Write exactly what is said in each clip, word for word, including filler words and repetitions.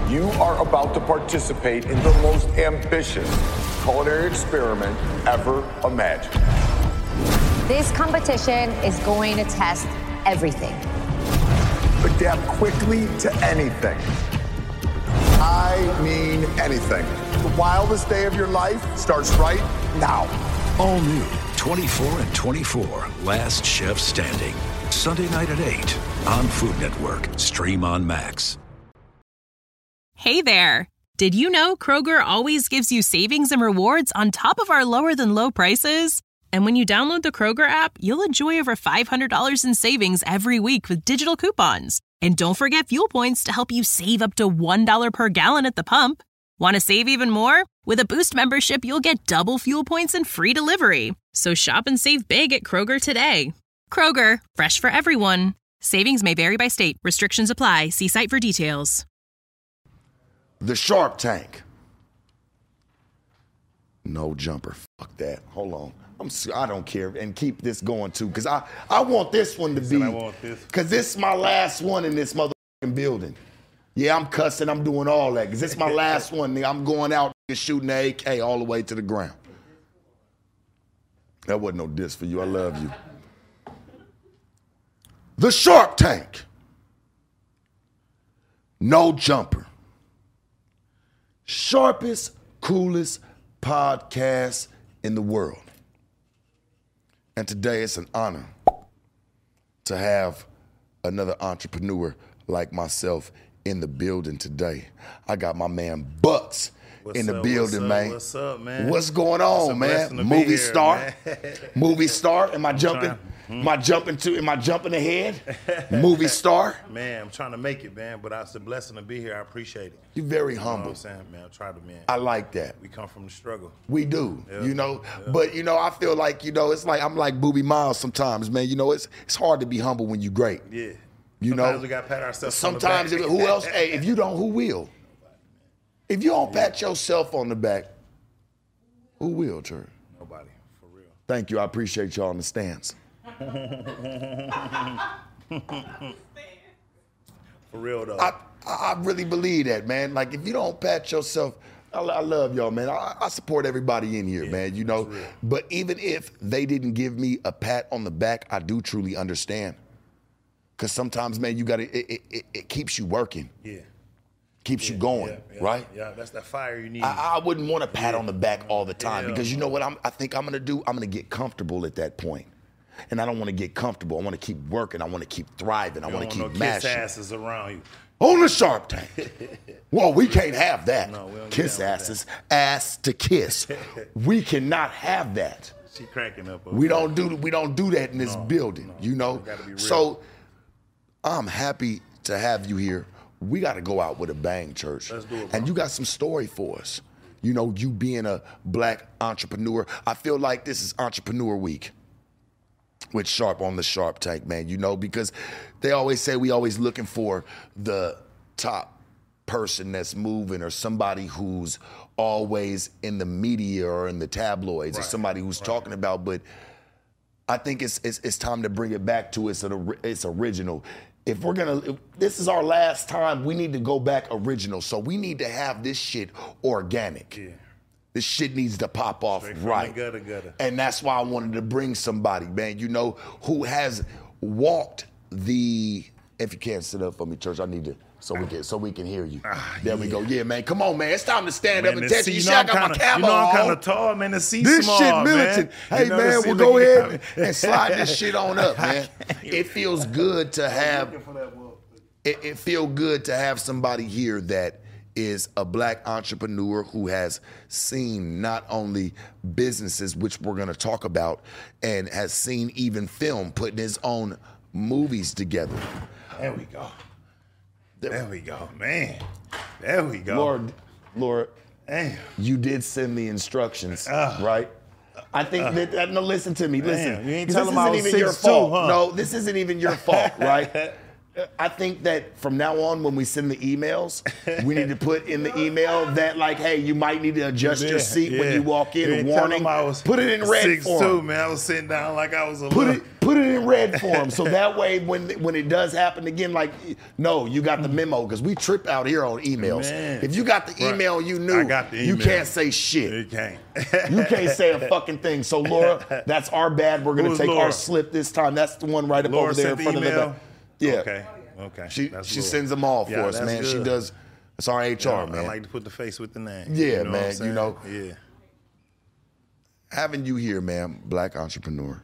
You are about to participate in the most ambitious culinary experiment ever imagined. This competition is going to test everything. Adapt quickly to anything. I mean anything. The wildest day of your life starts right now. All new twenty-four and twenty-four, Last Chef Standing. Sunday night at eight on Food Network. Stream on Max. Hey there. Did you know Kroger always gives you savings and rewards on top of our lower than low prices? And when you download the Kroger app, you'll enjoy over five hundred dollars in savings every week with digital coupons. And don't forget fuel points to help you save up to one dollar per gallon at the pump. Want to save even more? With a Boost membership, you'll get double fuel points and free delivery. So shop and save big at Kroger today. Kroger, fresh for everyone. Savings may vary by state. Restrictions apply. See site for details. The Sharp Tank. No jumper. Fuck that. Hold on. I'm. I don't care. And keep this going too, because I, I want this one to be. I want this. Because this is my last one in this motherfucking building. Yeah, I'm cussing. I'm doing all that. Because this is my last one. Nigga. I'm going out and shooting the A K all the way to the ground. That wasn't no diss for you. I love you. The Sharp Tank. No jumper. Sharpest, coolest podcast in the world. And today it's an honor to have another entrepreneur like myself in the building today. I got my man Bucks What's in the up, building, what's up, man. What's up, man? What's going on, man? Movie here, star. Man. Movie star. Am I jumping? Trying, am I jumping to? Am I jumping ahead? Movie star. Man, I'm trying to make it, man. But it's a blessing to be here. I appreciate it. You're very You know humble. what I'm saying, man? I try to, man. I like that. We come from the struggle. We do, Yeah. you know. Yeah. But you know, I feel like you know, it's like I'm like Booby Miles sometimes, man. You know, it's it's hard to be humble when you're great. Yeah. You Sometimes know, we got to pat ourselves. sometimes on the if, back. who else? Hey, if you don't, who will? If you don't pat yourself on the back, who will, Turd? Nobody, for real. Thank you. I appreciate y'all in the stands. For real though. I I really believe that, man. Like if you don't pat yourself, I, I love y'all, man. I, I support everybody in here, Yeah, man. You know, that's real. but even if they didn't give me a pat on the back, I do truly understand. Cause sometimes, man, you gotta. It, it, it keeps you working, yeah. keeps Yeah, you going, yeah, yeah, right? Yeah, that's that fire you need. I, I wouldn't want a pat on the back all the time Yeah. because you know what I'm, I think I'm gonna do? I'm gonna get comfortable at that point. And I don't want to get comfortable. I want to keep working. I want to keep thriving. I You want to don't keep want no kiss mashing. asses around you. On the Sharp Tank. Well, we can't have that. No, we don't get Kiss down with asses, ass to kiss. We cannot have that. She cracking up. over We there. don't do we don't do that in this No, building, no. you know. We gotta be real. So I'm happy to have you here. We got to go out with a bang, church. Let's do it, bro. And you got some story for us. You know, you being a black entrepreneur. I feel like this is Entrepreneur Week with Sharp on the Sharp Tank, man. You know, because they always say we always looking for the top person that's moving or somebody who's always in the media or in the tabloids or Right, somebody who's right. talking about, but I think it's, it's it's time to bring it back to its its original. If we're gonna, if this is our last time, we need to go back original. So we need to have this shit organic. Yeah. This shit needs to pop off Straight from the right. gutter, gutter. And that's why I wanted to bring somebody, man, you know, who has walked the. If you can't sit up for me, church, I need to so we can so we can hear you. there we go. Yeah, man. Come on, man. It's time to stand Man, up and the test seat- you. you See, know I I'm got my kinda- camo you know I'm on. kinda tall, man. The seat's This small, shit man. militant. You Hey, know, the man, seat we'll go looking- ahead and, and slide this shit on up, man. It feels good to have. It, it feel good to have somebody here that is a black entrepreneur who has seen not only businesses, which we're going to talk about, and has seen even film, putting his own movies together. There we go. There we go, man. There we go. Lord, Lord, Damn. you did send the instructions, Uh, right? I think that, that, no, listen to me, listen. you ain't 'Cause tell this him I isn't was even your six two, fault. huh? No, this isn't even your fault, right? I think that from now on, when we send the emails, we need to put in the email that, like, hey, you might need to adjust Yeah, your seat yeah. when you walk in. Yeah, tell Warning. them I was Put it in red six form. two, man. I was sitting down like I was a Put little. it, put it in red form, so that way, when when it does happen again, like, no, you got the memo, because we trip out here on emails. Man. If you got the Right. email, you knew. I got the You email. can't say shit. You can't. You can't say a fucking thing. So, Laura, that's our bad. We're gonna Who's take Laura? our slip this time. That's the one right up Laura over there in sent the front of email? the. Yeah. Okay. Okay. She That's she Laura. sends them all for Yeah, us, that's man. She good. does. It's our H R, Yeah, man. I like to put the face with the name. Yeah, you know what man, I'm you saying? know. Yeah. Having you here, man, black entrepreneur.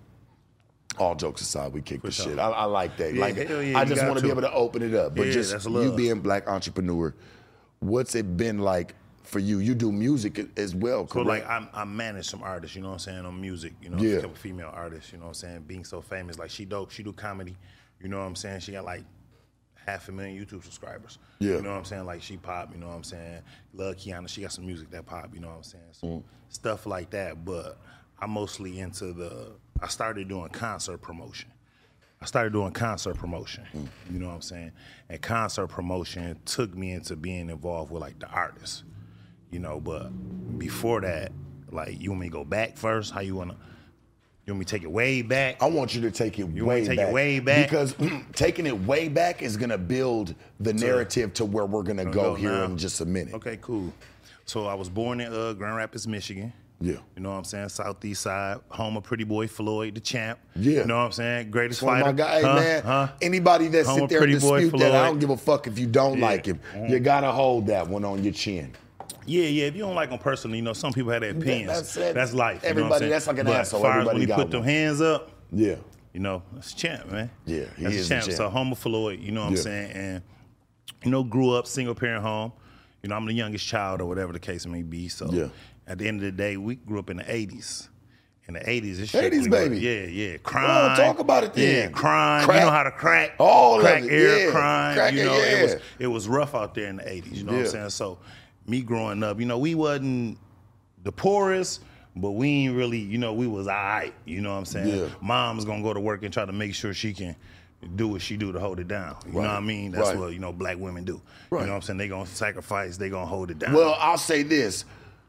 All jokes aside, we kick the sure. shit. I, I like that. Yeah, like, hell yeah, I you just got want to be to. able to open it up. But Yeah, just that's you love. being black entrepreneur, what's it been like for you? You do music as well, So correct? like I, I manage some artists, you know what I'm saying, on music, you know, Yeah. a couple female artists, you know what I'm saying, being so famous, like she dope, she do comedy, you know what I'm saying, she got like half a million YouTube subscribers, Yeah. you know what I'm saying, like she pop, you know what I'm saying, love Kiana, she got some music that pop, you know what I'm saying, so Mm. stuff like that, but I'm mostly into the, I started doing concert promotion. I started doing concert promotion, Mm. you know what I'm saying, and concert promotion took me into being involved with like the artists. You know, but before that, like, you want me to go back first? How you wanna? You want me to take it way back? I want you to take it You way want me to take back. it way back? Because taking it way back is going to build the narrative to where we're going to go, go here now. in just a minute. Okay, cool. So I was born in uh, Grand Rapids, Michigan. Yeah. You know what I'm saying? Southeast side, home of Pretty Boy Floyd, the champ. Yeah. You know what I'm saying? Greatest One of fighter. my guys, Huh? man. Huh? Anybody that Home sit of there and Pretty Boy dispute that, I Floyd. don't give a fuck if you don't Yeah. like him. Mhm. You gotta hold that one on your chin. Yeah, yeah. If you don't like them personally, you know, some people have their opinions. that's it. That's life. you know what I'm Everybody- saying? that's like an but asshole. As far as Everybody when he got put them one. hands up, Yeah. you know, that's a champ, man. Yeah, he that's is a a champ. champ. So home of Floyd, you know what I'm Yeah. saying? And, you know, grew up single parent home. You know, I'm the youngest child or whatever the case may be. So Yeah. at the end of the day, we grew up in the eighties. In the eighties, this shit. eighties, we were- baby. Yeah, yeah. Crime. talk about it then. Yeah, crime. Crack. You know how to crack. All of crack it, air, yeah. crime. Crack you it, know, it was yeah. it was rough out there in the eighties. You know what Yeah. I'm saying? So me growing up, you know, we wasn't the poorest, but we ain't really, you know, we was all right. You know what I'm saying? Yeah. Mom's gonna go to work and try to make sure she can do what she do to hold it down. You Right. know what I mean? That's Right. what, you know, black women do. Right. You know what I'm saying? They gonna sacrifice, they gonna hold it down. Well, I'll say this,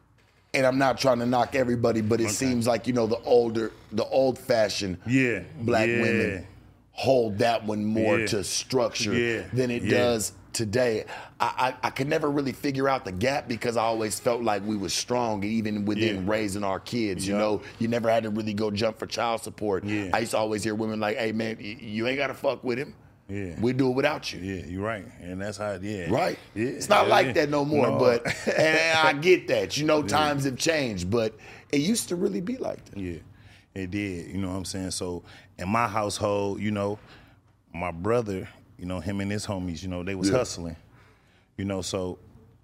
and I'm not trying to knock everybody, but it Okay. seems like, you know, the older, the old-fashioned yeah. black yeah. women hold that one more Yeah. to structure Yeah. than it Yeah. does today. I, I I could never really figure out the gap because I always felt like we was strong, even within Yeah. raising our kids. You Yeah. know, you never had to really go jump for child support. Yeah. I used to always hear women like, "Hey man, y- you ain't gotta fuck with him. Yeah. We do it without you." Yeah, you're right. And that's how, yeah. Right. Yeah. It's not yeah, like yeah. that no more, No. but and I get that. You know, times have changed, but it used to really be like that. Yeah, it did. You know what I'm saying? So in my household, you know, my brother, you know, him and his homies, you know, they was Yeah. hustling. You know, so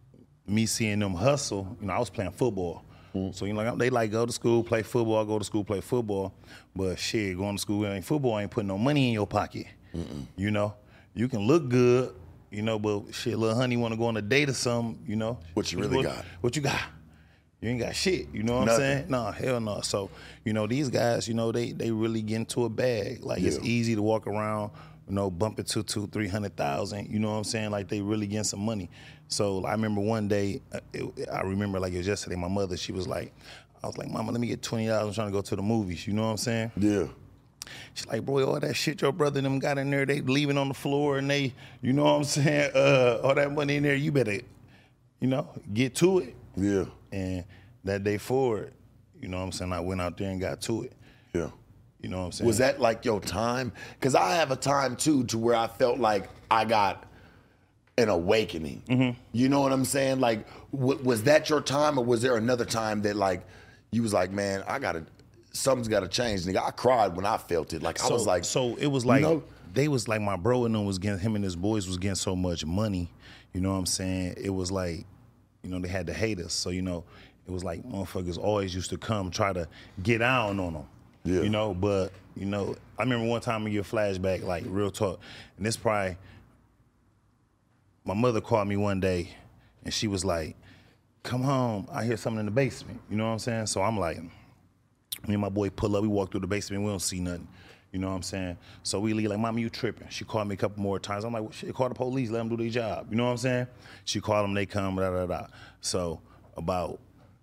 me seeing them hustle, you know, I was playing football. Mm. So, you know, they like go to school, play football, go to school, play football. But shit, going to school ain't football ain't putting no money in your pocket. Mm-mm. You know, you can look good, you know, but shit, little honey want to go on a date or something, you know. What you really what, got? What you got? You ain't got shit, you know what Nothing. I'm saying? No, hell no. So, you know, these guys, you know, they they really get into a bag. Like, it's Yeah. easy to walk around, you know, bump it to two, three hundred thousand. You know what I'm saying? Like, they really getting some money. So I remember one day, uh, it, I remember like it was yesterday, my mother, she was like, I was like, Mama, let me get twenty dollars. I'm trying to go to the movies. You know what I'm saying? Yeah. She's like, boy, all that shit your brother and them got in there, they leaving on the floor and they, you know what I'm saying? Uh, all that money in there, you better, you know, get to it. Yeah. And that day forward, you know what I'm saying, I went out there and got to it. Yeah. You know what I'm saying? Was that like your time? Because I have a time too to where I felt like I got an awakening. Mm-hmm. You know what I'm saying? Like, w- was that your time, or was there another time that like you was like, man, I gotta, something's gotta change, nigga? I cried when I felt it. Like I so, was like, so it was like, you know? they was like, my bro and them was getting, him and his boys was getting so much money. You know what I'm saying? It was like, you know, they had to hate us. So, you know, it was like motherfuckers always used to come try to get down on them. Yeah. You know, but, you know, I remember one time I give a flashback, like real talk, and this probably, my mother called me one day and she was like, come home, I hear something in the basement. You know what I'm saying? So I'm like, me and my boy pull up, we walk through the basement, we don't see nothing. You know what I'm saying? So we leave like, Mama, you tripping. She called me a couple more times. I'm like, well, shit, call the police, let them do their job. You know what I'm saying? She called them, they come, da, da, da. So about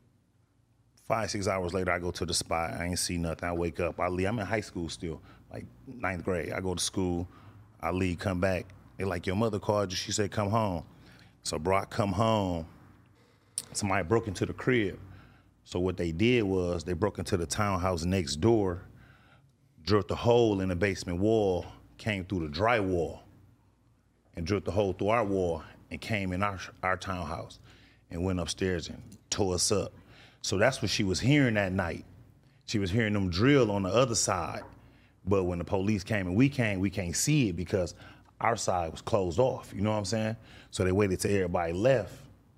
five, six hours later, I go to the spot. I ain't see nothing. I wake up. I leave. I'm in high school still, like ninth grade. I go to school. I leave, come back. They like, your mother called you. She said, come home. So, bro, I come home. Somebody broke into the crib. So what they did was they broke into the townhouse next door, drilled the hole in the basement wall, came through the drywall, and drilled the hole through our wall and came in our, our townhouse and went upstairs and tore us up. So that's what she was hearing that night. She was hearing them drill on the other side. But when the police came and we came, we can't see it because our side was closed off. You know what I'm saying? So they waited till everybody left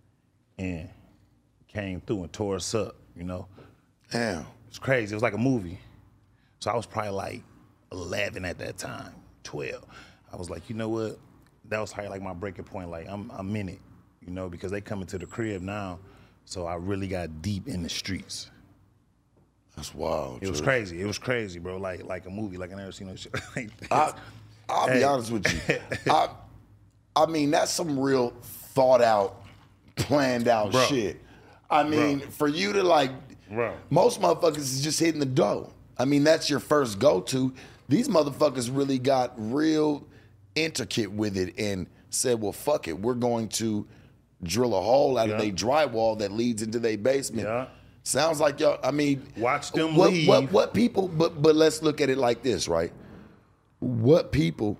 and came through and tore us up, you know? Damn. It's crazy. It was like a movie. So I was probably like eleven at that time, twelve. I was like, you know what? That was probably like my breaking point. Like, I'm, I'm in it, you know, because they coming to the crib now. So I really got deep in the streets. That's wild. It was crazy. It was crazy, bro. Like like a movie. Like I never seen no shit like this. I, I'll Hey. be honest with you. I, I mean, that's some real thought out, planned out Bro. shit. I mean, Bro. for you to like, Bro. most motherfuckers is just hitting the dough. I mean, that's your first go-to. These motherfuckers really got real intricate with it and said, well, fuck it. We're going to drill a hole out Yeah. of their drywall that leads into their basement. Yeah. Sounds like y'all, I mean. Watch them what, leave. What, what people, but, but let's look at it like this, right? What people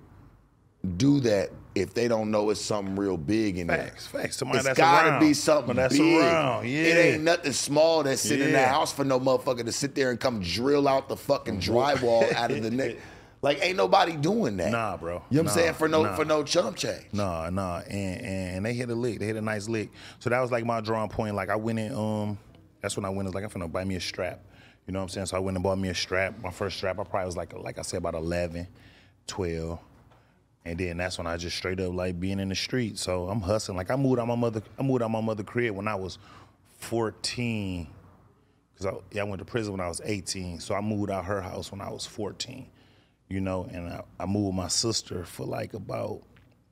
do that if they don't know it's something real big in there? Facts, facts. Somebody It's that's gotta around. be something that's big. around, yeah. It ain't nothing small that's sitting in the Yeah. house for no motherfucker to sit there and come drill out the fucking drywall out of the neck. Like, ain't nobody doing that. Nah, bro. You know what I'm Nah, saying? For no nah. for no chump change. Nah, nah, and, and they hit a lick. They hit a nice lick. So that was like my drawing point. Like I went in, um, that's when I went. I was like, I'm finna buy me a strap. You know what I'm saying? So I went and bought me a strap. My first strap, I probably was like, like I said, about eleven, twelve. And then that's when I just straight up like being in the street. So I'm hustling. Like I moved out my mother, I moved out my mother crib when I was fourteen. Cause I, yeah, I went to prison when I was eighteen. So I moved out her house when I was fourteen. You know, and I, I moved with my sister for like about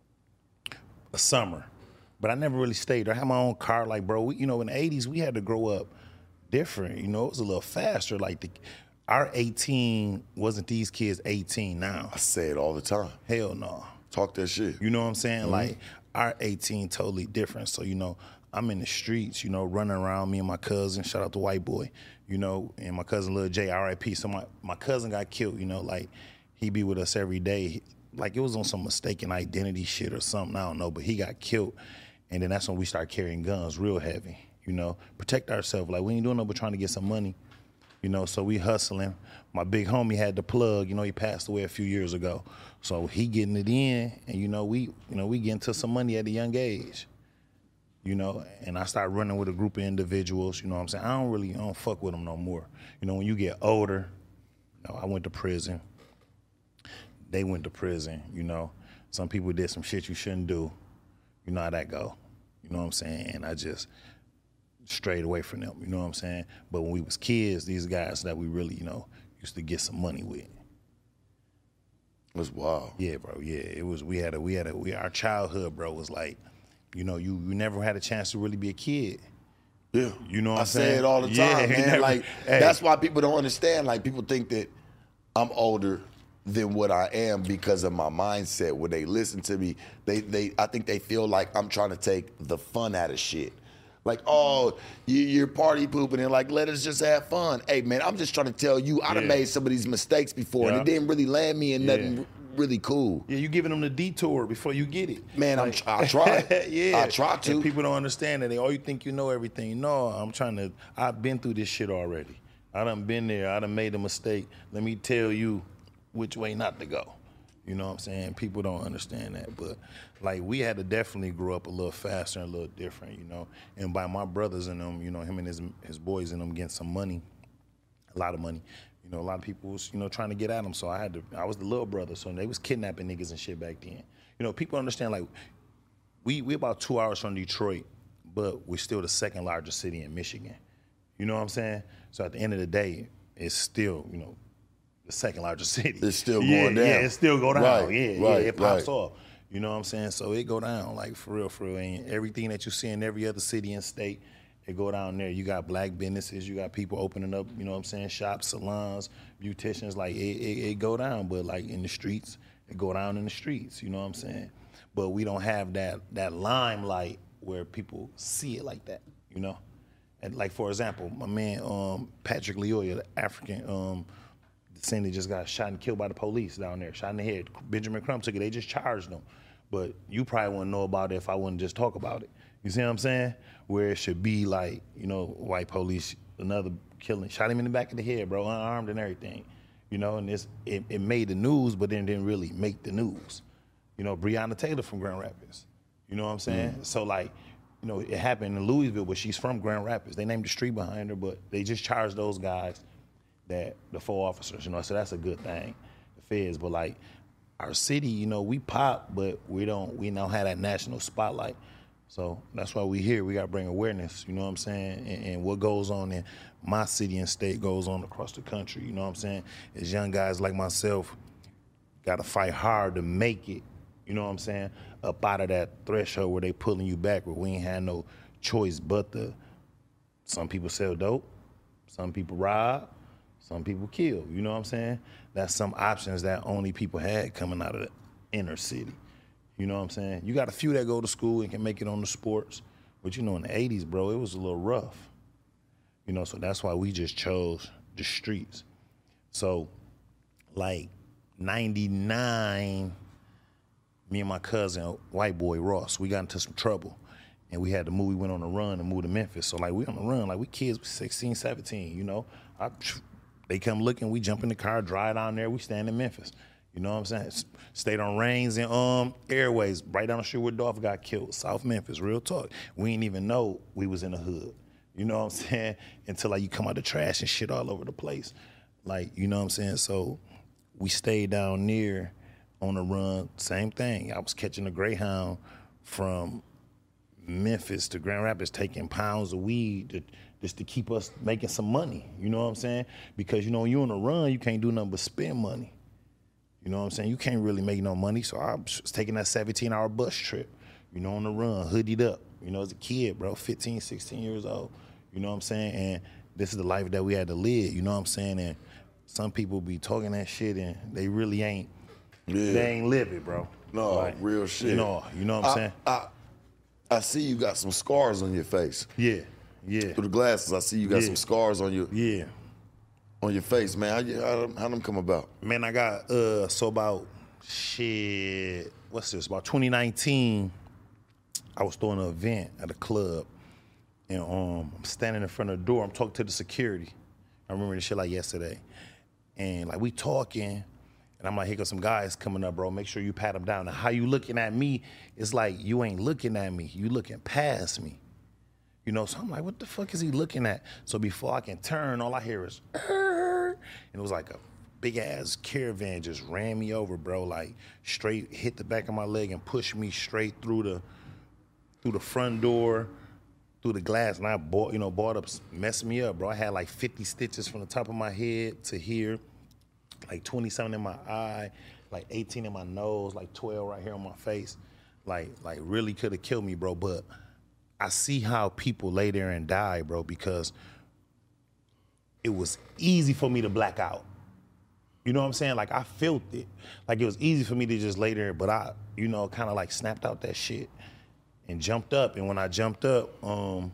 a summer. But I never really stayed there. I had my own car. Like, bro, we, you know, in the eighties, we had to grow up different. You know, it was a little faster. Like, the, our eighteen wasn't these kids eighteen now. I say it all the time. Hell no. Talk that shit. You know what I'm saying? Like, our eighteen totally different. So, you know, I'm in the streets, you know, running around, me and my cousin, shout out to White Boy, you know, and my cousin Lil J, R I P. So my, my cousin got killed, you know, like, he be with us every day. Like, it was on some mistaken identity shit or something, I don't know, but he got killed. And then that's when we start carrying guns real heavy, you know, protect ourselves. Like, we ain't doing nothing but trying to get some money, you know, so we hustling. My big homie had the plug, you know, he passed away a few years ago. So he getting it in, and, you know, we, you know, we getting to some money at a young age, you know, and I started running with a group of individuals, you know what I'm saying? I don't really, I don't fuck with them no more. You know, when you get older, you know, I went to prison. They went to prison, you know. Some people did some shit you shouldn't do. You know how that go. You know what I'm saying? And I just strayed away from them, you know what I'm saying? But when we was kids, these guys that we really, you know, used to get some money with. That's wild. Yeah, bro, yeah. It was, we had a, we had a, we, our childhood, bro, was like, you know, you, you never had a chance to really be a kid. Yeah. You know what I I'm say saying? it all the time, Yeah, you man. never- like, hey. that's why people don't understand. Like, people think that I'm older than what I am because of my mindset. When they listen to me, they, they I think they feel like I'm trying to take the fun out of shit. Like, oh, you, you're party pooping and like, let us just have fun. Hey, man, I'm just trying to tell you, I done Yeah. made some of these mistakes before, Yeah. and it didn't really land me in Yeah. nothing r- really cool. Yeah, you giving them the detour before you get it. Man, I'm, I tried. yeah. I tried to. And people don't understand that. They, oh, you think you know everything. No, I'm trying to, I've been through this shit already. I done been there. I done made a mistake. Let me tell you which way not to go. You know what I'm saying? People don't understand that. But, like, we had to definitely grow up a little faster and a little different, you know. And by my brothers and them, you know, him and his his boys and them getting some money, a lot of money. You know, a lot of people was, you know, trying to get at them. So I had to, I was the little brother. So they was kidnapping niggas and shit back then. You know, people understand, like, we we about two hours from Detroit, but we're still the second largest city in Michigan. You know what I'm saying? So at the end of the day, it's still, you know, the second largest city. It's still yeah, going down. Yeah, it still go down. Right, yeah, right, yeah, it pops right. off. You know what I'm saying? So it go down, like, for real, for real. And everything that you see in every other city and state, it go down there. You got black businesses, you got people opening up, you know what I'm saying, shops, salons, beauticians, like, it, it, it go down. But, like, in the streets, it go down in the streets, you know what I'm saying? But we don't have that that limelight where people see it like that, you know? And, like, for example, my man, um, Patrick Lyoya, the African um, descendant, just got shot and killed by the police down there, shot in the head. Benjamin Crump took it, they just charged him. But you probably wouldn't know about it if I wouldn't just talk about it. You see what I'm saying? Where it should be like, you know, white police, another killing, shot him in the back of the head, bro, unarmed and everything. You know, and it's, it, it made the news, but then didn't really make the news. You know, Breonna Taylor from Grand Rapids. You know what I'm saying? Mm. So, like, you know, it happened in Louisville, but she's from Grand Rapids. They named the street behind her, but they just charged those guys, that the four officers, you know, so that's a good thing, the feds. But, like, our city, you know, we pop, but we don't we don't have that national spotlight. So that's why we here. We got to bring awareness, you know what I'm saying? And, and what goes on in my city and state goes on across the country, you know what I'm saying? As young guys like myself, got to fight hard to make it, you know what I'm saying, up out of that threshold where they pulling you back, where we ain't had no choice but to, some people sell dope, some people rob, some people kill, you know what I'm saying? That's some options that only people had coming out of the inner city. You know what I'm saying? You got a few that go to school and can make it on the sports, but you know, in the eighties, bro, it was a little rough. You know, so that's why we just chose the streets. So, like, ninety-nine, me and my cousin, white boy Ross, we got into some trouble. And we had to move, we went on a run and moved to Memphis. So, like, we on the run, like, we kids, sixteen, seventeen, you know? I, they come looking, we jump in the car, drive down there, we stand in Memphis. You know what I'm saying? Stayed on Rains and um Airways, right down the street where Dolph got killed, South Memphis, real talk. We didn't even know we was in the hood. You know what I'm saying? Until, like, you come out the trash and shit all over the place. Like, you know what I'm saying? So we stayed down near on the run, same thing. I was catching a Greyhound from Memphis to Grand Rapids, taking pounds of weed to, just to keep us making some money. You know what I'm saying? Because, you know, when you on the run, you can't do nothing but spend money. You know what I'm saying? You can't really make no money, so I was taking that seventeen-hour bus trip, you know, on the run, hoodied up, you know, as a kid, bro, fifteen, sixteen years old, you know what I'm saying? And this is the life that we had to live, you know what I'm saying? And some people be talking that shit and they really ain't, yeah. they ain't live it, bro. No, like, real shit. You know, you know what I'm I, saying? I, I see you got some scars on your face. Yeah, yeah. Through the glasses, I see you got yeah. some scars on your yeah. on your face, man. How, you, how, how them come about? Man, I got, uh, so about, shit, what's this? About twenty nineteen, I was throwing an event at a club, and um, I'm standing in front of the door. I'm talking to the security. I remember this shit like yesterday. And, like, we talking, and I'm like, here go some guys coming up, bro. Make sure you pat them down. And how you looking at me, it's like you ain't looking at me. You looking past me. You know, so I'm like, what the fuck is he looking at? So before I can turn, all I hear is, and it was like a big-ass caravan just ran me over, bro, like straight hit the back of my leg and pushed me straight through the through the front door, through the glass, and I bought, you know, bought up, messed me up, bro. I had like fifty stitches from the top of my head to here, like twenty-something in my eye, like eighteen in my nose, like twelve right here on my face. Like, like really could have killed me, bro, but I see how people lay there and die, bro, because it was easy for me to black out. You know what I'm saying? Like, I felt it. Like, it was easy for me to just lay there, but I, you know, kind of like snapped out that shit and jumped up. And when I jumped up, um,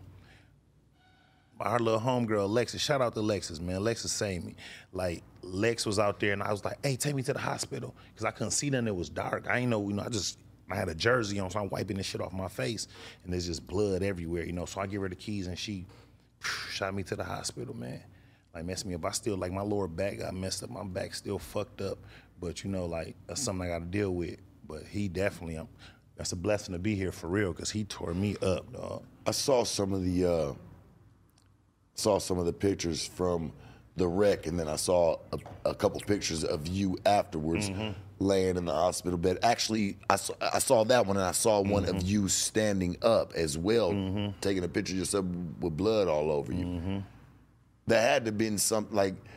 our little homegirl, Alexis, shout out to Alexis, man. Alexis saved me. Like, Lex was out there, and I was like, hey, take me to the hospital, because I couldn't see nothing. It was dark. I ain't know, you know, I just, I had a jersey on, so I'm wiping this shit off my face, and there's just blood everywhere, you know. So I give her the keys, and she phew, shot me to the hospital, man. Like, messed me up. I still, like, my lower back got messed up. My back still fucked up, but, you know, like, that's something I got to deal with. But he definitely, um, that's a blessing to be here for real, because he tore me up, dog. I saw some of the, uh, saw some of the pictures from the wreck, and then I saw a, a couple pictures of you afterwards. Mm-hmm. Laying in the hospital bed. Actually, I saw, I saw that one, and I saw one mm-hmm. of you standing up as well, mm-hmm. taking a picture of yourself with blood all over you. Mm-hmm. There had to have been something, like,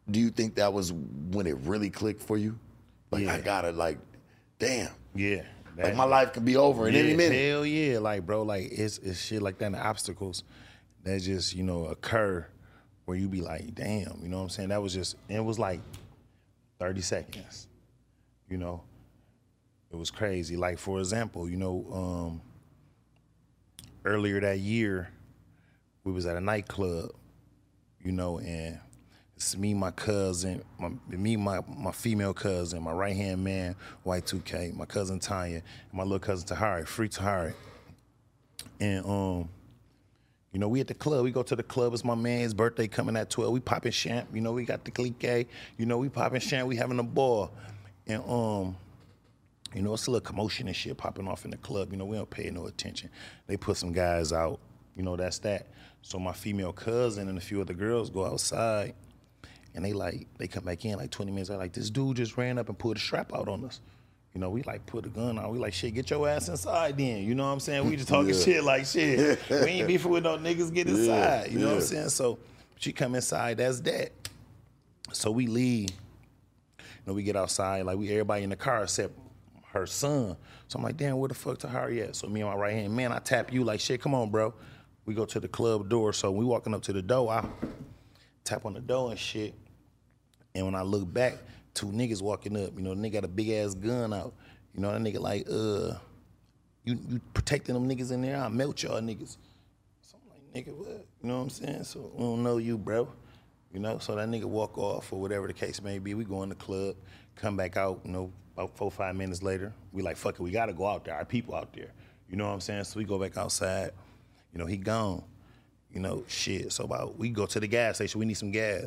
do you think that was when it really clicked for you? Like, Yeah. I gotta, like, damn. Yeah. Like, That- my life can be over in yeah, any minute. Hell yeah. Like, bro, like, it's, it's shit like that, and the obstacles that just, you know, occur where you be like, damn, you know what I'm saying? That was just, and it was like thirty seconds, you know? It was crazy. Like, for example, you know, um, earlier that year, we was at a nightclub, you know, and it's me, my cousin, my, me, my my female cousin, my right-hand man, Y two K, my cousin Tanya, and my little cousin Tahari, Free Tahari. And, um, you know, we at the club. We go to the club. It's my man's birthday coming at twelve. We popping champ. You know, we got the clique. You know, we popping champ. We having a ball. And, um, you know, it's a little commotion and shit popping off in the club. You know, we don't pay no attention. They put some guys out. You know, that's that. So my female cousin and a few other girls go outside, and they like, they come back in like twenty minutes. They're like, this dude just ran up and pulled a strap out on us. You know, we like put a gun out. We like, shit, get your ass inside then. You know what I'm saying? We just talking Yeah. shit like shit. We ain't beefing with no niggas, get inside. You know what I'm yeah. saying? So she come inside, that's that. So we leave. You know, we get outside, like we everybody in the car except her son. So I'm like, damn, where the fuck Tahari at? So me and my right hand man, I tap you like, shit, come on, bro. We go to the club door. So we walking up to the door, I tap on the door and shit. And when I look back, two niggas walking up. You know, the nigga got a big ass gun out. You know, that nigga like, uh, you you protecting them niggas in there? I'll melt y'all niggas. So I'm like, nigga, what? You know what I'm saying? So I don't know you, bro. You know, so that nigga walk off or whatever the case may be. We go in the club, come back out, you know, about four, five minutes later. We like, fuck it, we gotta go out there. Our people out there. You know what I'm saying? So we go back outside. You know, he gone. You know, shit. So about, we go to the gas station. We need some gas.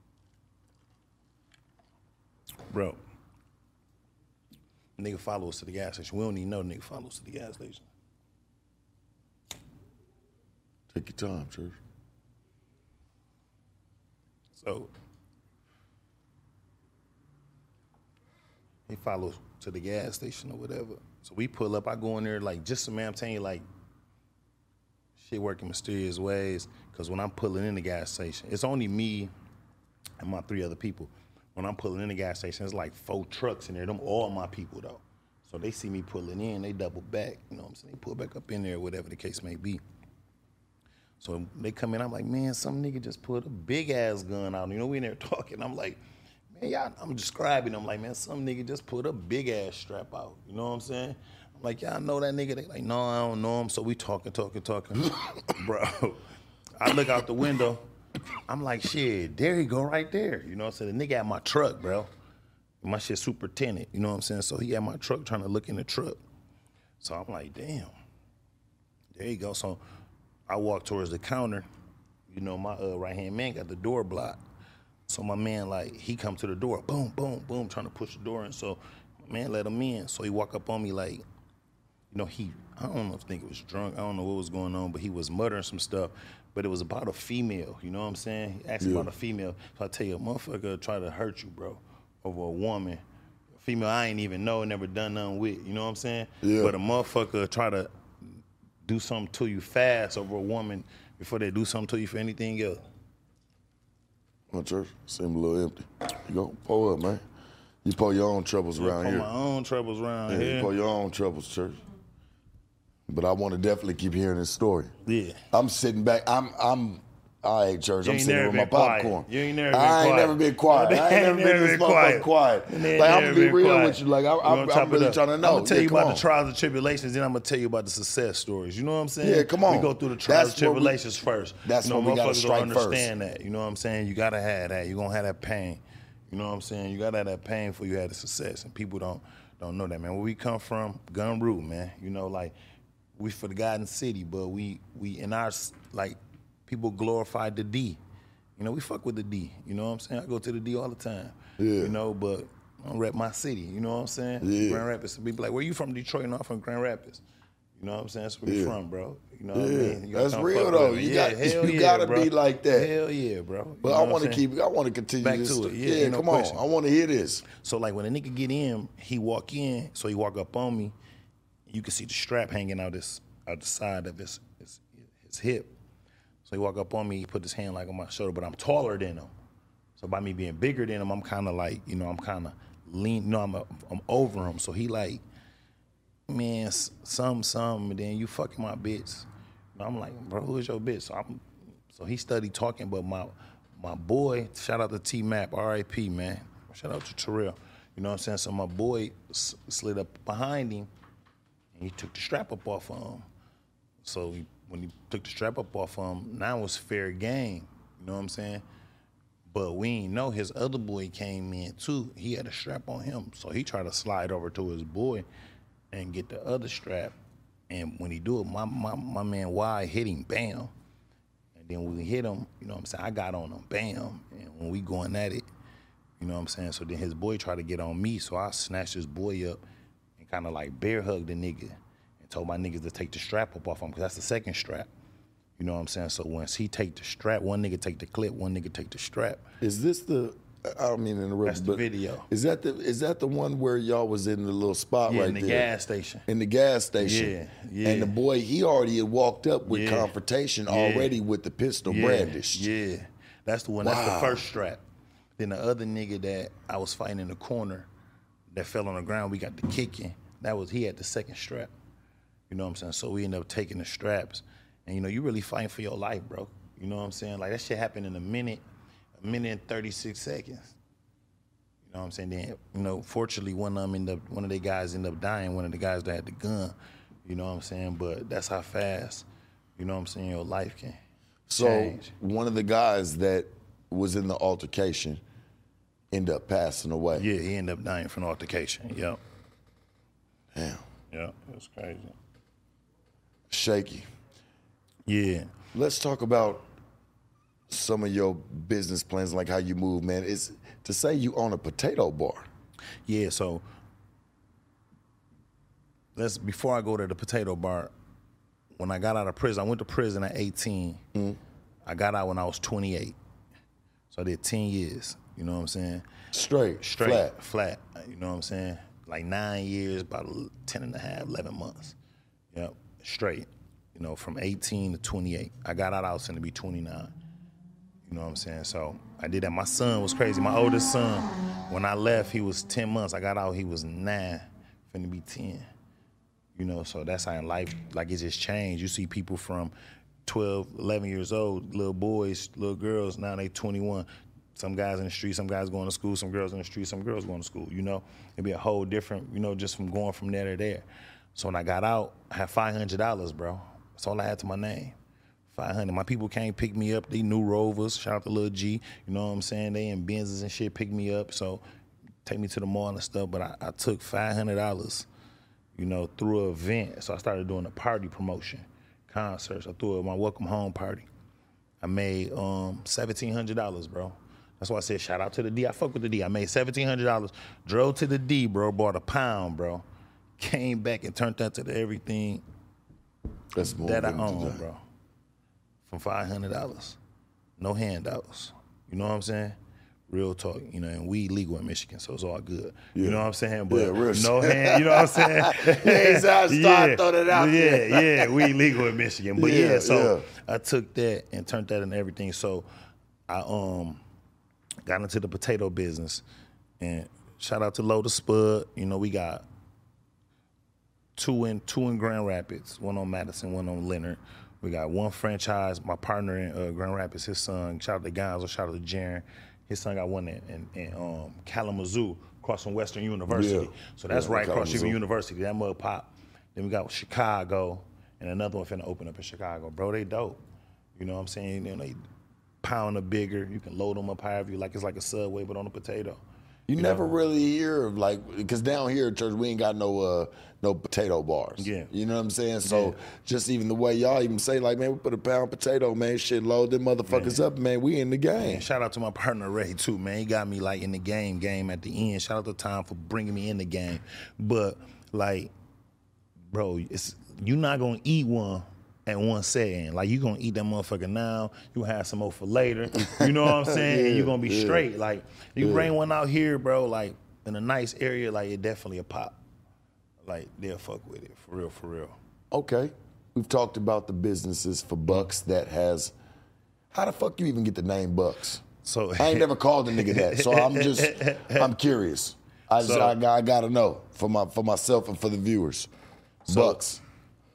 Bro, nigga follow us to the gas station. We don't even know the nigga follow us to the gas station. Take your time, church. So he follows to the gas station or whatever. So we pull up. I go in there like, just so man, I'm telling you, like, shit working mysterious ways. Because when I'm pulling in the gas station, it's only me and my three other people. When I'm pulling in the gas station, it's like four trucks in there. Them all my people though. So they see me pulling in, they double back. You know what I'm saying? They pull back up in there, whatever the case may be. So they come in, I'm like, man, some nigga just put a big ass gun out. You know, we in there talking. I'm like, man, y'all, I'm describing them like, man, some nigga just put a big ass strap out. You know what I'm saying? I'm like, y'all know that nigga? They like, no, I don't know him. So we talking, talking, talking. Bro, I look out the window. I'm like, shit, there he go right there. You know what I'm saying? The nigga at my truck, bro. My shit super tinted, you know what I'm saying? So he at my truck trying to look in the truck. So I'm like, damn. There you go. So I walk towards the counter. You know, my uh, right-hand man got the door blocked. So my man, like, he come to the door, boom, boom, boom, trying to push the door in. So my man let him in. So he walk up on me like, you know, he, I don't know if the nigga was drunk. I don't know what was going on, but he was muttering some stuff. But it was about a female, you know what I'm saying? He asked Yeah. about a female. So I tell you, a motherfucker try to hurt you, bro, over a woman. A female I ain't even know, never done nothing with, you know what I'm saying? Yeah. But a motherfucker try to do something to you fast over a woman before they do something to you for anything else. My church seem a little empty. You go, pull up, man. You pull your own troubles around Put here. my own troubles around Yeah, you here. pull your own troubles, church. But I want to definitely keep hearing this story. Yeah. I'm sitting back. I'm, I'm, all right, church. You I'm ain't sitting never here with my been quiet. popcorn. You ain't never been I ain't quiet. never been quiet. I ain't never been this motherfucker quiet. You ain't Like, I'm never gonna be been real quiet. with you. Like, I, We I'm, gonna chop I'm it really up. trying to know. I'm gonna tell Yeah, you come about on. the trials and tribulations, then I'm gonna tell you about the success stories. You know what I'm saying? Yeah, come on. We go through the trials That's and what we- tribulations first. that's you know, what we gotta motherfuckers strike don't first. understand that. You know what I'm saying? You gotta have that. You're gonna have that pain. You know what I'm saying? You gotta have that pain before you have the success. And people don't don't know that, man. Where we come from, gun root, man. You know, like, we for the Garden City, but we we in our, like, people glorify the D. You know, we fuck with the D. You know what I'm saying? I go to the D all the time. Yeah. You know, but I don't rep my city. You know what I'm saying? Yeah. Grand Rapids. People like, where you from? Detroit? No, I'm from Grand Rapids. You know what I'm saying? That's where Yeah. you from, bro. You know what I Yeah, mean? You gotta that's come real, fuck though. with me. You yeah, got- hell you yeah, gotta bro. be like that. Hell yeah, bro. You But know I what want to I'm saying? keep. I want to continue Back this. to sto- it. Yeah, yeah ain't no come question. on. I want to hear this. So like when a nigga get in, he walk in, so he walk up on me, you can see the strap hanging out his out the side of his his, his hip. So he walk up on me, he put his hand like on my shoulder, but I'm taller than him. So by me being bigger than him, I'm kind of like, you know, I'm kind of lean. You know, I'm a, I'm over him. So he like, man, s- some some, and then you fucking my bitch. And I'm like, bro, who is your bitch? So I'm, so he studied talking, but my my boy, shout out to T-Map, R I P, man. Shout out to Terrell. You know what I'm saying? So my boy s- slid up behind him, and he took the strap up off of him. So he, when he took the strap up off of him, now it was fair game. You know what I'm saying? But we ain't know his other boy came in too. He had a strap on him. So he tried to slide over to his boy and get the other strap. And when he do it, my my, my man Y hit him, bam. And then when we hit him, you know what I'm saying, I got on him, bam. And when we going at it, you know what I'm saying? So then his boy tried to get on me, so I snatched his boy up and kind of like bear hugged the nigga and told my niggas to take the strap up off him, because that's the second strap. You know what I'm saying? So once he take the strap, one nigga take the clip, one nigga take the strap. Is this the? I don't mean to interrupt. That's the but video. Is that the? Is that the one where y'all was in the little spot Yeah, right in the there? gas station. In the gas station. Yeah, yeah. And the boy, he already had walked up with Yeah. confrontation Yeah. already with the pistol Yeah, brandished. Yeah, that's the one. That's Wow. the first strap. Then the other nigga that I was fighting in the corner that fell on the ground, we got the kicking. That was, he had the second strap. You know what I'm saying? So we ended up taking the straps. And you know, you really fighting for your life, bro. You know what I'm saying? Like that shit happened in a minute, a minute and thirty-six seconds. You know what I'm saying? Then, you know, fortunately one of them ended up, one of the guys ended up dying, one of the guys that had the gun. You know what I'm saying? But that's how fast, you know what I'm saying, your life can So change. one of the guys that was in the altercation ended up passing away. Yeah, he ended up dying from the altercation. Yep. Damn. Yep. That's crazy. Shaky. Yeah. Let's talk about some of your business plans, like how you move, man. It's to say you own a potato bar. Yeah, so let's before I go to the potato bar, when I got out of prison, I went to prison at eighteen. Mm-hmm. I got out when I was twenty-eight. So I did ten years, you know what I'm saying? Straight, Straight, flat. flat, you know what I'm saying? Like nine years, about ten and a half, eleven months. Yep, straight, you know, from eighteen to twenty-eight. I got out, I was going to be twenty-nine. You know what I'm saying? So I did that. My son was crazy. My oldest son, when I left, he was ten months. I got out, he was nine, finna be ten. You know, so that's how in life, like, it just changed. You see people from twelve, eleven years old, little boys, little girls, now they twenty-one. Some guys in the street, some guys going to school, some girls in the street, some girls going to school, you know? It'd be a whole different, you know, just from going from there to there. So when I got out, I had five hundred dollars, bro. That's all I had to my name. five hundred. My people came pick me up. They new Rovers. Shout out to Lil G. You know what I'm saying? They in Benzes and shit pick me up. So take me to the mall and stuff. But I, I took five hundred dollars, you know, through an event. So I started doing a party promotion, concerts. I threw it my welcome home party. I made um, seventeen hundred dollars, bro. That's why I said shout out to the D. I fuck with the D. I made seventeen hundred dollars. Drove to the D, bro. Bought a pound, bro. Came back and turned that to the everything That's more that I than own, today. bro. From five hundred dollars. No handouts. You know what I'm saying? Real talk, you know, and we legal in Michigan, so it's all good. Yeah. You know what I'm saying? But Yeah, real no shit. hand, you know what I'm saying? Yeah, so I started throwing it out yeah, there. Yeah, we legal in Michigan. But yeah, Yeah, so yeah. I took that and turned that into everything. So I um got into the potato business, and shout out to Lotus Spud. You know, we got two in two in Grand Rapids, one on Madison, one on Leonard. We got one franchise. My partner in uh, Grand Rapids, his son, shout out to Gonzo, shout out to Jaren. His son got one in, in, in um, Kalamazoo, across from Western University. Yeah. So that's Yeah, right across Kalamazoo. from University. That mud pop. Then we got Chicago, and another one finna open up in Chicago. Bro, they dope. You know what I'm saying? You know, they pound or bigger. You can load them up however you like. It's like a Subway, but on a potato. You never really hear of like, because down here at church we ain't got no uh, no potato bars. Yeah. You know what I'm saying? So Yeah. just even the way y'all even say like, man, we put a pound potato, man, shit, load them motherfuckers up, man. We in the game. And shout out to my partner Ray too, man. He got me like in the game, game at the end. Shout out to Tom for bringing me in the game. But like, bro, it's you not gonna eat one at one setting. Like you gonna eat that motherfucker now. You have some more for later. You know what I'm saying? And you gonna be Yeah, yeah. straight. Like you Yeah. bring one out here, bro. Like in a nice area, like it definitely a pop. Like they'll fuck with it for real, for real. Okay. We've talked about the businesses for Bucks that has, how the fuck you even get the name Bucks? So I ain't never called a nigga that, so I'm just, I'm curious. I just, So- I, got- I gotta know for my for myself and for the viewers. So- Bucks.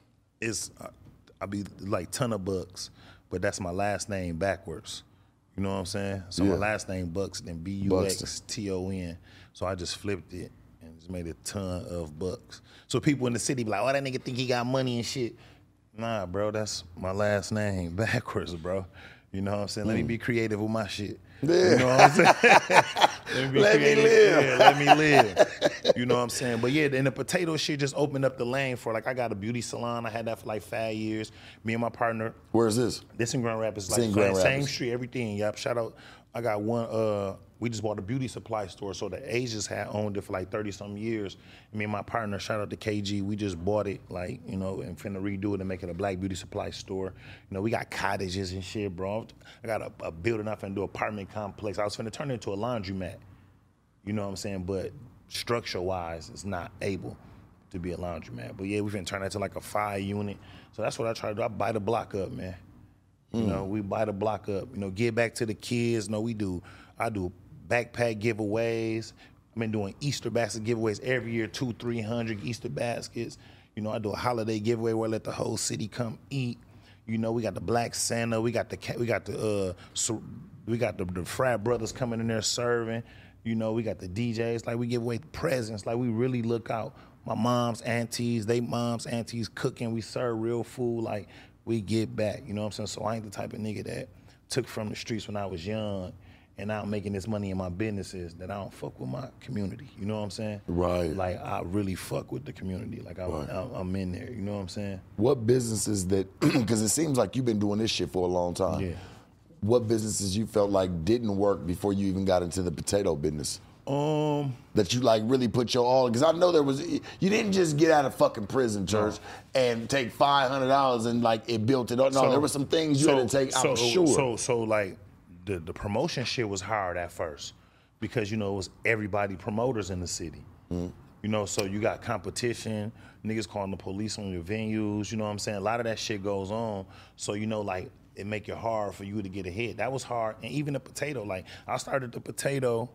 It's uh, I be like ton of Bucks, but that's my last name backwards. You know what I'm saying? So Yeah. my last name Bucks, then B U X T O N. So I just flipped it and just made a ton of Bucks. So people in the city be like, "Oh, that nigga think he got money and shit." Nah, bro, that's my last name backwards, bro. You know what I'm saying? Let me be creative with my shit. Yeah. You know what I'm saying? let me, be Let me creative. live. Yeah, let me live. You know what I'm saying? But yeah, and the potato shit just opened up the lane for, like, I got a beauty salon. I had that for like five years. Me and my partner. Where's this? This in Grand Rapids, It's like in Grand same Rapids. street, everything. Yep. Shout out. I got one. Uh, we just bought a beauty supply store, so the Asians had owned it for like thirty some years. Me and my partner, shout out to K G, we just bought it, like, you know, and finna redo it and make it a black beauty supply store. You know, we got cottages and shit, bro. I got a, a building up and do apartment complex. I was finna turn it into a laundromat. You know what I'm saying? But structure wise, it's not able to be a laundromat. But yeah, we finna turn that to like a five unit. So that's what I try to do. I buy the block up, man. You know, we buy the block up. You know, give back to the kids. No, we do. I do backpack giveaways. I've been doing Easter basket giveaways every year, two, three hundred Easter baskets. You know, I do a holiday giveaway where I let the whole city come eat. You know, we got the Black Santa. We got the ca- we got the uh, so, we got the, the frat brothers coming in there serving. You know, we got the D Js. Like, we give away presents. Like, we really look out. My mom's aunties, they moms, aunties cooking. We serve real food. Like, we get back. You know what I'm saying? So I ain't the type of nigga that took from the streets when I was young and now I'm making this money in my businesses that I don't fuck with my community. You know what I'm saying? Right. Like, I really fuck with the community. Like, I, Right. I, I'm in there. You know what I'm saying? What businesses that, because it seems like you've been doing this shit for a long time. Yeah. What businesses you felt like didn't work before you even got into the potato business? Um, That you like really put your all, because I know there was, you didn't just get out of fucking prison, church, and take five hundred dollars and like it built it up. No, So- there were some things you so- had to take, so, I'm sure. So, so like, the, the promotion shit was hard at first because, you know, it was everybody promoters in the city. Mm-hmm. You know, so you got competition, niggas calling the police on your venues, you know what I'm saying? A lot of that shit goes on. So, you know, like, it make it hard for you to get ahead. That was hard. And even the potato, like, I started the potato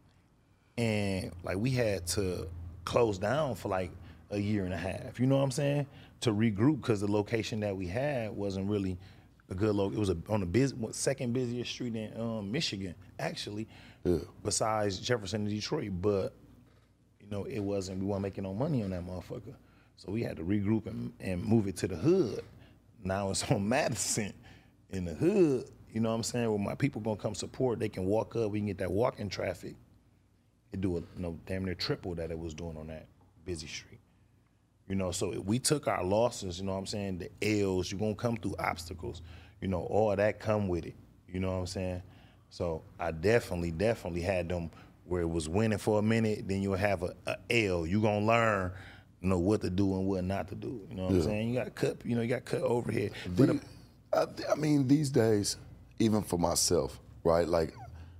and, like, we had to close down for, like, a year and a half. You know what I'm saying? To regroup because the location that we had wasn't really a good location. It was a, on the bus- second busiest street in um, Michigan, actually, Yeah. besides Jefferson and Detroit. But, you know, it wasn't, we weren't making no money on that motherfucker. So we had to regroup and, and move it to the hood. Now it's on Madison in the hood. You know what I'm saying? Where my people gonna come support, they can walk up, we can get that walking traffic. It do a, you know, damn near triple that it was doing on that busy street. You know, so we took our losses, you know what I'm saying? The L's, you're gonna come through obstacles. You know, all that come with it. You know what I'm saying? So I definitely, definitely had them where it was winning for a minute, then you'll have a, a L. You gonna learn, you know, what to do and what not to do. You know what Yeah. I'm saying? You gotta cut, you know, you gotta cut overhead. Do But you- I, I mean, these days, even for myself, right? Like,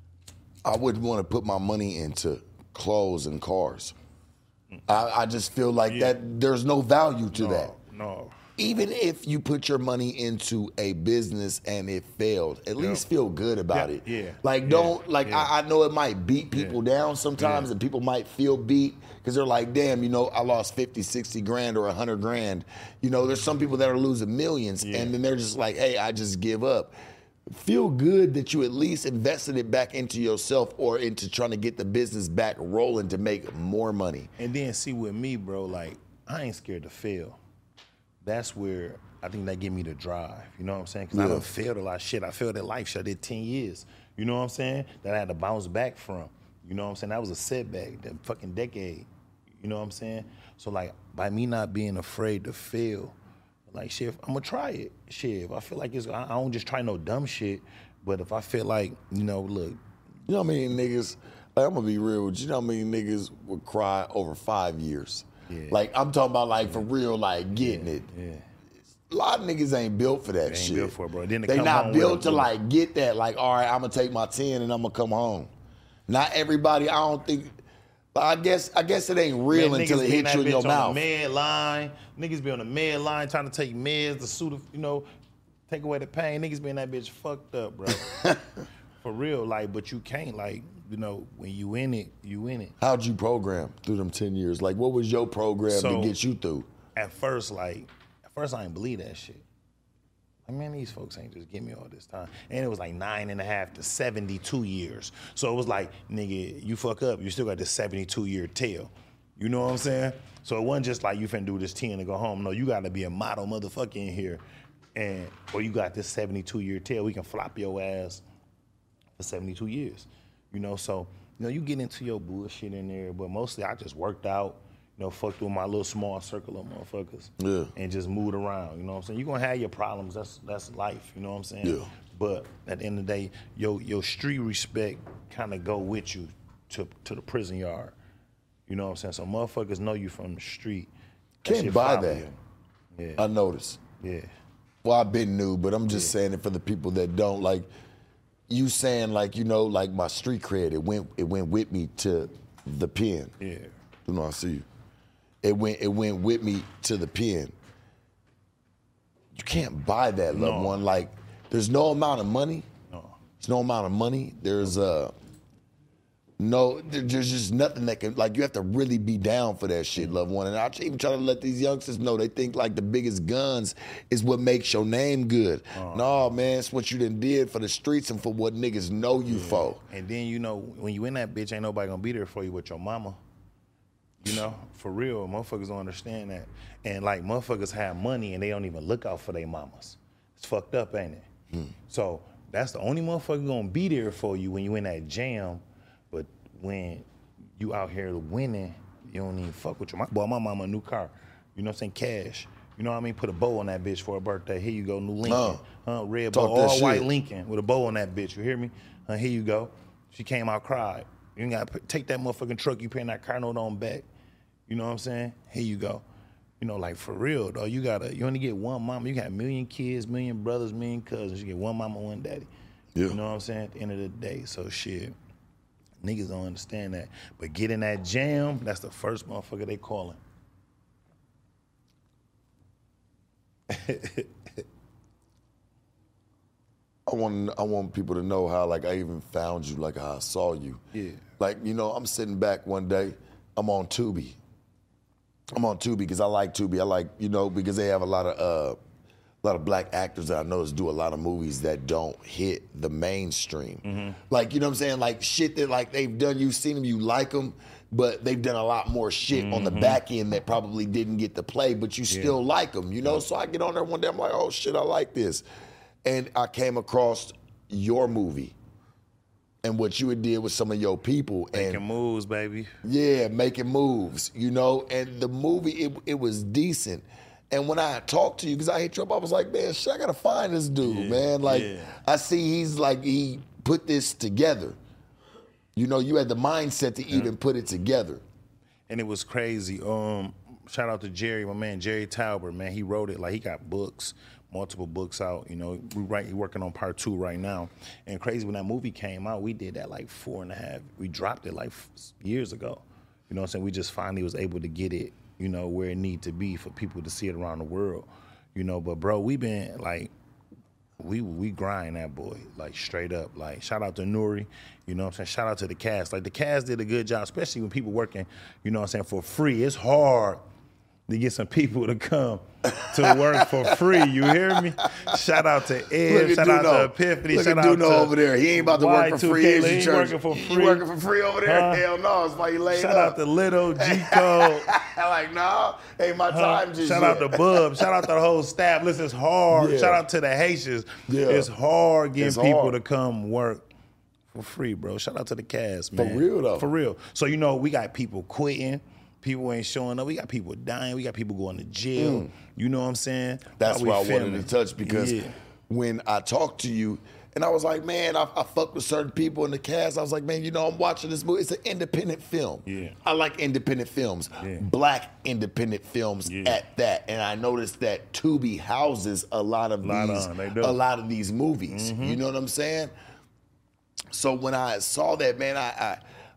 I wouldn't want to put my money into clothes and cars. I, I just feel like Yeah. that there's no value to no, that. no. Even if you put your money into a business and it failed, at least feel good about Yeah, it. yeah, Like, yeah, don't, like, yeah. I, I know it might beat people down sometimes Yeah. and people might feel beat because they're like, damn, you know, I lost fifty, sixty grand or one hundred grand. You know, there's some people that are losing millions Yeah. and then they're just like, hey, I just give up. Feel good that you at least invested it back into yourself or into trying to get the business back rolling to make more money. And then see with me, bro, like, I ain't scared to fail. That's where I think that give me the drive. You know what I'm saying? Because I Yeah. done failed a lot of shit. I failed at life shit. I did ten years. You know what I'm saying? That I had to bounce back from. You know what I'm saying? That was a setback, that fucking decade. You know what I'm saying? So, like, by me not being afraid to fail, like, shit, I'm gonna try it. Shit, if I feel like it's, I, I don't just try no dumb shit, but if I feel like, you know, look, You know how many niggas, like, I'm gonna be real with you, you know how many niggas would cry over five years? Yeah. Like, I'm talking about, like, for real, like, getting it. yeah. A lot of niggas ain't built for that ain't shit. built for it, bro. Then they they come not home with built a- to, with a- like, get that, like, all right, I'm gonna take my ten and I'm gonna come home. Not everybody, I don't think, but I guess I guess it ain't real Man, until niggas it be hits that you in bitch your on mouth. the med line. Niggas be on the med line trying to take meds to soothe, you know, take away the pain. Niggas be in that bitch fucked up, bro. For real, like, but you can't, like, you know, when you in it, you in it. How'd you program through them ten years? Like, what was your program So, to get you through? At first, like, at first I didn't believe that shit. Like, man, these folks ain't just give me all this time. And it was like nine and a half to seventy-two years. So it was like, nigga, you fuck up, you still got this seventy-two year tail. You know what I'm saying? So it wasn't just like you finna do this ten and go home. No, you gotta be a model motherfucker in here. And, or you got this seventy-two year tail, we can flop your ass for seventy-two years. You know, so, you know, you get into your bullshit in there, but mostly I just worked out, you know, fucked with my little small circle of motherfuckers. Yeah. And just moved around, you know what I'm saying? You're gonna have your problems, that's that's life, you know what I'm saying? Yeah. But at the end of the day, your your street respect kind of go with you to to the prison yard. You know what I'm saying? So motherfuckers know you from the street. That Can't shit buy follow that. you. Yeah. I noticed. Yeah. Well, I've been new, but I'm just saying it for the people that don't. Like, you saying, like, you know, like my street cred, it went it went with me to the pen. Yeah. You know, I see you. It went it went with me to the pen. You can't buy that, loved No. one. Like, there's no amount of money. No. There's no amount of money. There's uh no, there- there's just nothing that can, like, you have to really be down for that shit, loved one. And I even try to let these youngsters know, they think like the biggest guns is what makes your name good. No, man, it's what you done did for the streets and for what niggas know you for. And then, you know, when you in that bitch, ain't nobody gonna be there for you with your mama. You know, for real, motherfuckers don't understand that. And like, motherfuckers have money and they don't even look out for their mamas. It's fucked up, ain't it? Hmm. So that's the only motherfucker gonna be there for you when you in that jam. But when you out here winning, you don't even fuck with your mama. Boy, my mama a new car. You know what I'm saying? Cash. You know what I mean? Put a bow on that bitch for her birthday. Here you go, new Lincoln. Uh, huh? Red bow, talk that all white shit. Lincoln with a bow on that bitch. You hear me? Uh, here you go. She came out, cried. You ain't gotta take that motherfucking truck you paying that car note on back. You know what I'm saying? Here you go. You know, like, for real, though, you gotta, you only get one mama. You got a million kids, million brothers, million cousins. You get one mama, one daddy. Yeah. You know what I'm saying? At the end of the day, so shit. Niggas don't understand that. But get in that jam, that's the first motherfucker they calling. I want I want people to know how, like, I even found you, like how I saw you. Yeah. Like, you know, I'm sitting back one day, I'm on Tubi. I'm on Tubi because I like Tubi. I like, you know, because they have a lot of uh, a lot of black actors that I notice do a lot of movies that don't hit the mainstream. Mm-hmm. Like, you know what I'm saying? Like, shit that, like, they've done, you've seen them, you like them, but they've done a lot more shit Mm-hmm. on the back end that probably didn't get to play, but you still like them, you know? So I get on there one day, I'm like, oh shit, I like this. And I came across your movie and what you had did with some of your people. Making and moves, baby. yeah, making moves, you know? And the movie, it, it was decent. And when I talked to you, because I hit you up, I was like, man, shit, I gotta find this dude, Yeah, man. Like, yeah. I see he's like, he put this together. You know, you had the mindset to even put it together. And it was crazy. Um, shout out to Jerry, my man, Jerry Talbert, man. He wrote it, like, he got books, multiple books out. You know, we right, he working on part two right now. And crazy, when that movie came out, we did that like four and a half. We dropped it like f- years ago. You know what I'm saying? We just finally was able to get it, you know, where it need to be for people to see it around the world. You know, but bro, we been like, we we grind that boy, like, straight up. Like, shout out to Nuri, you know what I'm saying? Shout out to the cast. Like, the cast did a good job, especially when people working, you know what I'm saying, for free. It's hard to get some people to come to work for free. You hear me? Shout out to Ed. Look at Shout out Duno. to Epiphany. Look shout at out Duno to over there. He ain't about to work for free. Y two K. He's He in church. working for He free. working for free over there? Huh? Hell no, it's why he laid Shout up. out to Little, G-Code. Like, nah, ain't my time just Shout yet. out to Bub. Shout out to the whole staff. Listen, it's hard. Yeah. Shout out to the Haitians. Yeah. It's hard getting It's people hard. to come work for free, bro. Shout out to the cast, man. real, though. For real. So, you know, we got people quitting. People ain't showing up. We got people dying. We got people going to jail. You know what I'm saying? That's While we why I filming. wanted to touch, because Yeah. when I talked to you, and I was like, man, I, I fucked with certain people in the cast. I was like, man, you know, I'm watching this movie. It's an independent film. Yeah. I like independent films, Yeah. black independent films Yeah. at that. And I noticed that Tubi houses a lot of Lot these, on, they do. a lot of these movies. You know what I'm saying? So when I saw that, man, I, I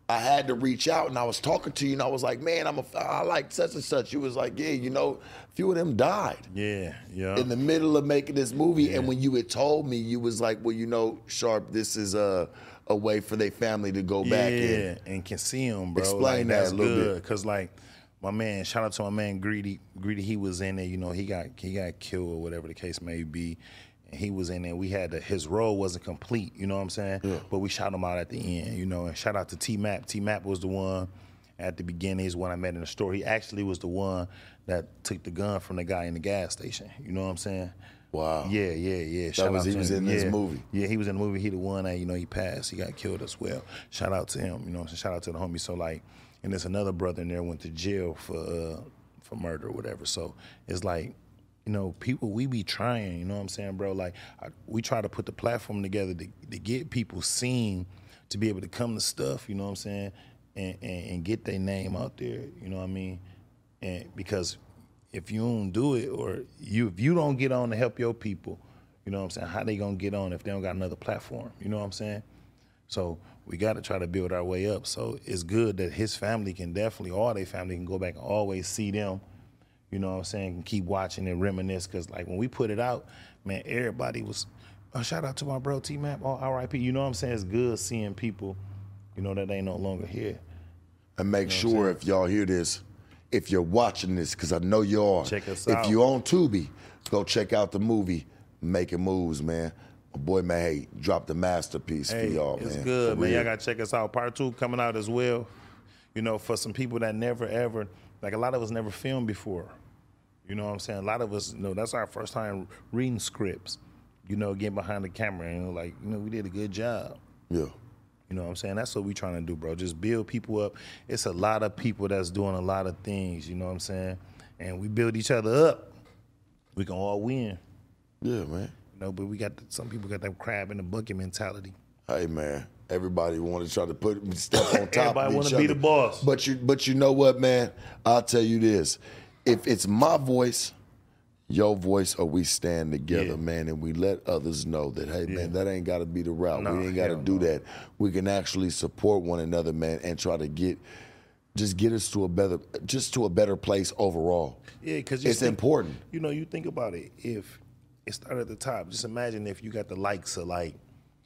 I had to reach out, and I was talking to you, and I was like, man, I'm a, I like such and such. You was like, yeah, you know, a few of them died. Yeah, yeah. In the middle of making this movie, yeah. And when you had told me, you was like, well, you know, Sharp, this is a, a way for their family to go yeah, back and, and can see them, bro. Explain like, that that's a little good, bit. Cause like my man, shout out to my man Greedy. Greedy, he was in there. You know, he got he got killed or whatever the case may be. He was in there. We had to, his role wasn't complete, you know what I'm saying? Yeah. But we shot him out at the end, you know. And shout out to T-Map. T-Map was the one at the beginning. He's the one I met in the store. He actually was the one that took the gun from the guy in the gas station. You know what I'm saying? Wow. Yeah, yeah, yeah. That Shout was out he to was him. in yeah. this movie. Yeah, he was in the movie. He the one that, you know, he passed. He got killed as well. Shout out to him, you know what I'm saying? Shout out to the homie. So like, and there's another brother in there went to jail for uh, for murder or whatever. So it's like, you know, people, we be trying, you know what I'm saying, bro? Like, I, we try to put the platform together to, to get people seen, to be able to come to stuff, you know what I'm saying, and, and, and get their name out there, you know what I mean? And because if you don't do it, or you if you don't get on to help your people, you know what I'm saying, how they gonna get on if they don't got another platform, you know what I'm saying? So we got to try to build our way up. So it's good that his family can definitely, all their family can go back and always see them. You know what I'm saying? And keep watching and reminisce, because like when we put it out, man, everybody was, oh, shout out to my bro T-Map, oh, R I P. You know what I'm saying? It's good seeing people, you know, that they no longer here. And make you know sure if y'all hear this, if you're watching this, because I know you are. Check us if out. If you're on Tubi, go check out the movie, Making Moves, man. My boy, man, hey, dropped a masterpiece hey, for y'all, it's man. It's good, for man. real. Y'all got to check us out. Part two coming out as well. You know, for some people that never, ever, like a lot of us never filmed before. You know what I'm saying? A lot of us, you know, that's our first time reading scripts, you know, getting behind the camera, and you know, like, you know, we did a good job. Yeah. You know what I'm saying? That's what we trying to do, bro. Just build people up. It's a lot of people that's doing a lot of things, you know what I'm saying? And we build each other up. We can all win. Yeah, man. You know, but we got, the, some people got that crab in the bucket mentality. Hey, man. Everybody want to try to put step on top Everybody of each want to other. be the boss. But you, but you know what, man? I'll tell you this. If it's my voice, your voice, or we stand together, yeah. man, and we let others know that, hey, yeah. man, that ain't got to be the route. No, we ain't got to do no. that. We can actually support one another, man, and try to get, just get us to a better, just to a better place overall. Yeah, because it's think, important. You know, you think about it. If it started at the top, just imagine if you got the likes of like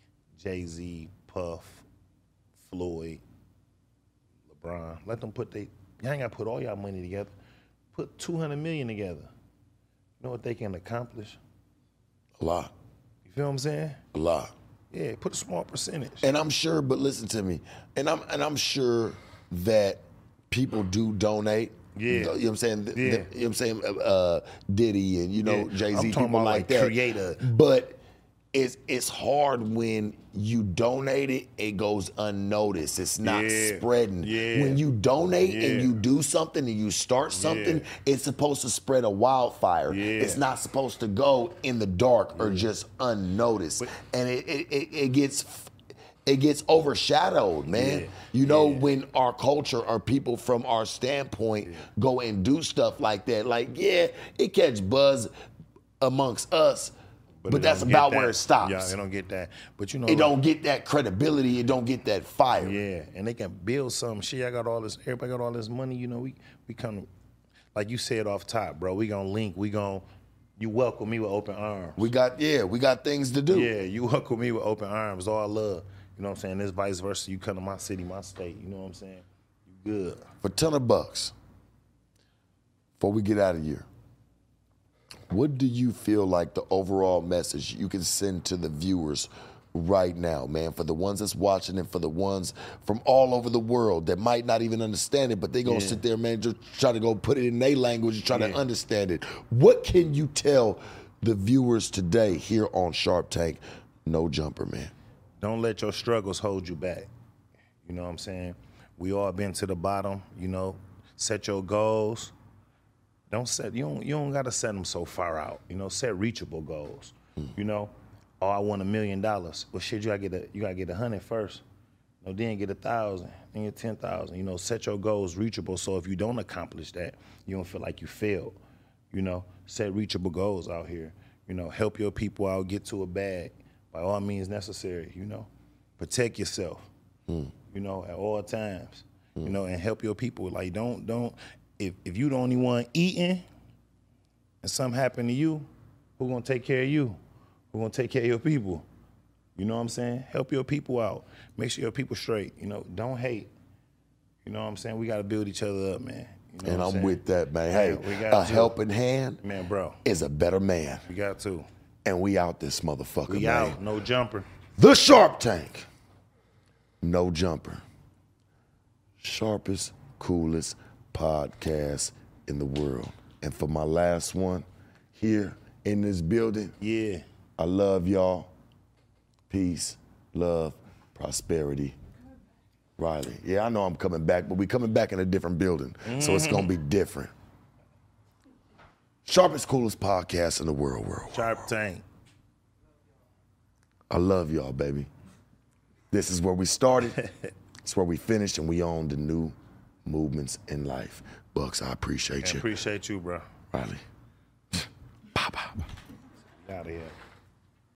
Jay-Z, Puff, Floyd, LeBron. Let them put they. Y'all ain't got to put all y'all money together. Put two hundred million together. You know what they can accomplish? A lot. You feel what I'm saying? A lot. Yeah, put a small percentage. And I'm sure, but listen to me, and I'm and I'm sure that people do donate. Yeah. You know what I'm saying? Yeah. The, you know what I'm saying? Uh, Diddy and, you know, Yeah. Jay-Z, I'm talking people about, like like, that. creator. But it's it's hard when you donate it, it goes unnoticed. It's not Yeah. spreading. Yeah. When you donate Yeah. and you do something and you start something, Yeah. it's supposed to spread a wildfire. Yeah. It's not supposed to go in the dark or just unnoticed. But- and it, it, it, it gets it gets overshadowed, man. Yeah. You know, Yeah. when our culture or people from our standpoint go and do stuff like that, like, yeah, it catch buzz amongst us, but, it that's don't get about that. where it stops. Yeah, it don't get that. But you know, It don't get that credibility. It don't get that fire. Yeah, and they can build something. Shit, I got all this. Everybody got all this money. You know, we we come, like you said off top, bro. We gonna link. We gonna, you welcome me with open arms. We got, yeah, we got things to do. Yeah, you welcome me with open arms. All love. You know what I'm saying? This vice versa. You come to my city, my state. You know what I'm saying? You good. For a ton of bucks, before we get out of here, what do you feel like the overall message you can send to the viewers right now, man? For the ones that's watching and for the ones from all over the world that might not even understand it, but they gonna Yeah. sit there, man, just try to go put it in their language and try Yeah. to understand it. What can you tell the viewers today here on Sharp Tank? No Jumper, man. Don't let your struggles hold you back. You know what I'm saying? We all been to the bottom, you know. Set your goals. Don't set you don't you don't gotta set them so far out. You know, set reachable goals. Mm. You know, oh, I want a million dollars. Well, shit, you gotta get a you gotta get a hundred first. You know, then get a thousand, then get ten thousand. You know, set your goals reachable. So if you don't accomplish that, you don't feel like you failed. You know, set reachable goals out here. You know, help your people out, get to a bag by all means necessary. You know, protect yourself. Mm. You you know, at all times, mm. you know, and help your people. Like, don't, don't, if, if you the only one eating and something happen to you, who gonna take care of you? Who gonna take care of your people? You know what I'm saying? Help your people out. Make sure your people straight. You know, don't hate. You know what I'm saying? We gotta build each other up, man. You know and I'm, I'm with that, man. Hey, yeah, a to. helping hand, man, bro, is a better man. We got to. And we out this motherfucker, we man. out, no jumper. The Sharp Tank, no jumper. Sharpest, coolest podcast in the world. And for my last one here in this building, yeah, I love y'all. Peace, love, prosperity. Riley, yeah, I know I'm coming back, but we coming back in a different building, mm-hmm. so it's gonna be different. Sharpest, coolest podcast in the world, world. Sharp Tank. I love y'all, baby. This is where we started. It's where we finished, and we own the new movements in life. Bucks, I appreciate I you. appreciate you, bro. Riley. Bye-bye. Out of here.